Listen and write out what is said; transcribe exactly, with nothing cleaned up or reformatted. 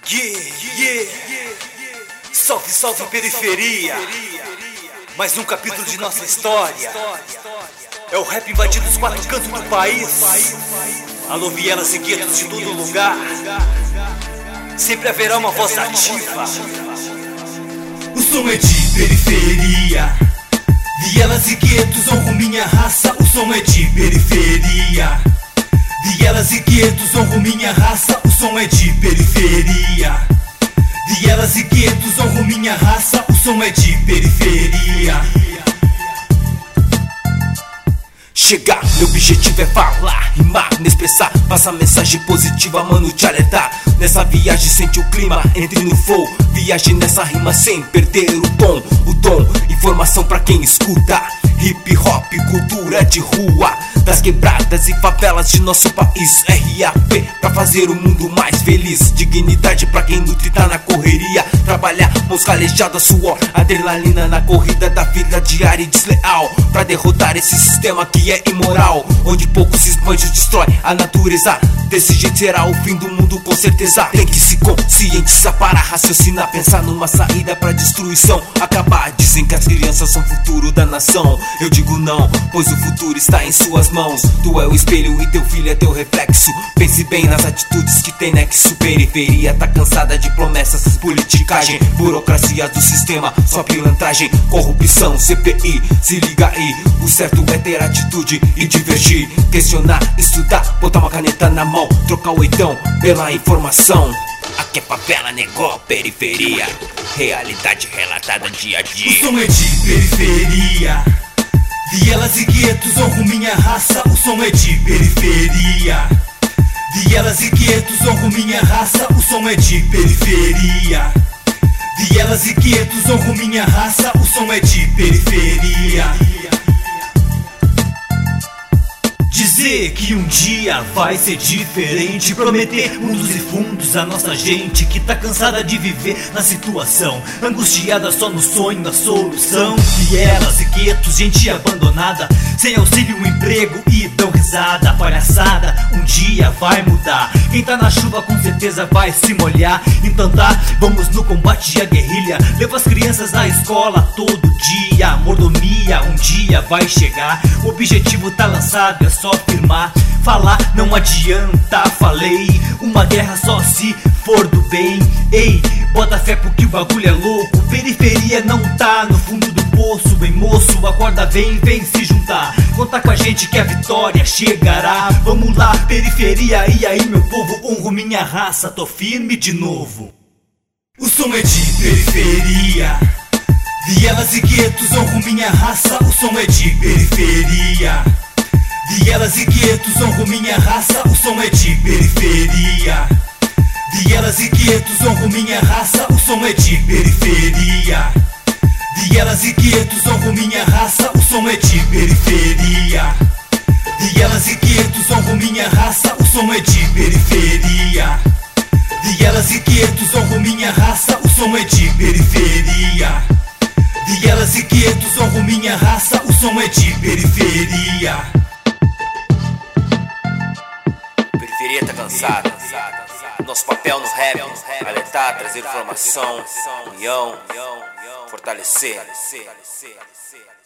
Yeah, yeah. Salve, salve periferia. Mais um capítulo de nossa história. É o rap invadindo os quatro cantos do país. Alô, vielas e guetos de todo lugar. Sempre haverá uma voz ativa. O som é de periferia. Vielas e guetos honram minha raça. O som é de periferia. Vielas e guetos honram minha raça. O som é de periferia. Vielas e guetos honram minha raça. O som é de periferia. Chegar, meu objetivo é falar, rimar, me expressar, passar mensagem positiva, mano, te alertar. Nessa viagem sente o clima, entre no flow. Viagem nessa rima sem perder o tom. O tom, informação pra quem escuta. Hip hop, cultura de rua, das quebradas e favelas de nosso país. R A P, pra fazer o mundo mais feliz. Dignidade pra quem nutre tá na correria. Trabalhar, mãos calejadas, suor, adrenalina na corrida da vida diária e desleal. Pra derrotar esse sistema que é imoral, onde poucos se expande, destrói a natureza. Desse jeito será o fim do mundo com certeza. Tem que se conscientizar para raciocinar, pensar numa saída pra destruição acabar. Dizem que as crianças são o futuro da nação. Eu digo não, pois o futuro está em suas mãos. Tu é o espelho e teu filho é teu reflexo. Pense bem nas atitudes que tem nexo. Periferia tá cansada de promessas, politicagem, burocracia do sistema, só pilantragem, corrupção, C P I, se liga aí. O certo é ter atitude e divergir, questionar, estudar, botar uma caneta na mão, trocar o oitão pela informação. Aqui é favela, negócio, periferia, realidade relatada dia a dia. O som é de periferia. Vielas e guetos honram minha raça. O som é de periferia. Vielas e guetos honram minha raça. O som é de periferia. Vielas e guetos honram minha raça. O som é de periferia. Dizer que um dia vai ser diferente, prometer mundos e fundos a nossa gente que tá cansada de viver na situação, angustiada só no sonho da solução. Vielas e guetos, gente abandonada, sem auxílio, um emprego e dão risada. Palhaçada, um dia vai mudar. Quem tá na chuva com certeza vai se molhar. Então tá, vamos no combate e a guerrilha. Leva as crianças na escola todo dia. Mordomia um dia vai chegar. O objetivo tá lançado, é só afirmar. Falar não adianta, falei. Uma guerra só se for do bem. Ei, bota fé porque o bagulho é louco. Periferia não tá no fundo do poço. Bem moço, acorda, vem, vem se juntar. Conta com a gente que a vitória chegará. Vamos lá, periferia, e aí meu povo, honro minha raça, tô firme de novo. O som é de periferia. Vielas e guetos honram minha raça. O som é de periferia. Vielas e guetos honram minha raça. O som é de periferia. Vielas e guetos honram minha raça. O som é de periferia. Vielas e guetos honram minha raça. O som é de periferia. Vielas e guetos honram minha raça. O som é de periferia. Vielas e guetos honram minha raça. O som é de periferia. Vielas e guetos honram minha raça. O som é de periferia. Periferia tá cansada. Nosso papel no rap, alertar, trazer informação, união, fortalecer.